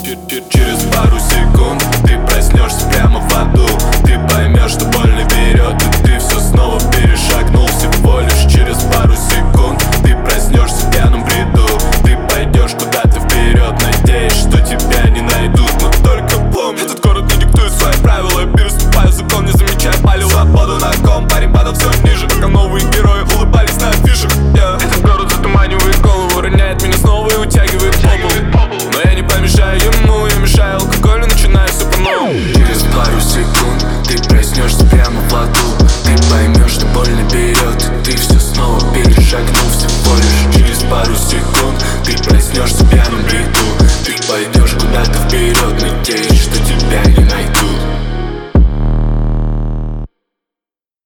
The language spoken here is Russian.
Через пару секунд ты проснешься прямо в аду. Ты поймешь, что боль не берет, и ты все снова перешагнул. Всего лишь через пару секунд ты проснешься в пьяном бреду. Ты пойдешь куда-то вперед, надеясь, что тебя не найдут. Но только помни, этот город не диктует свои правила. Я переступаю закон, не замечая палева. Свободу на ком, парень падал все ниже, пока новые герои улыбались на афишах. Этот город затуманивает голову, роняет меня снова и утягивает по полу. Но я не помешаю ему, я мешаю алкоголю, начинаю все по-новому. Через пару секунд ты проснешься прямо в аду. Ты поймешь, что боль не берет, и ты все снова перешагнул. Всего лишь через пару секунд ты проснешься в пьяном бреду. Ты пойдешь куда-то вперед, надеясь, что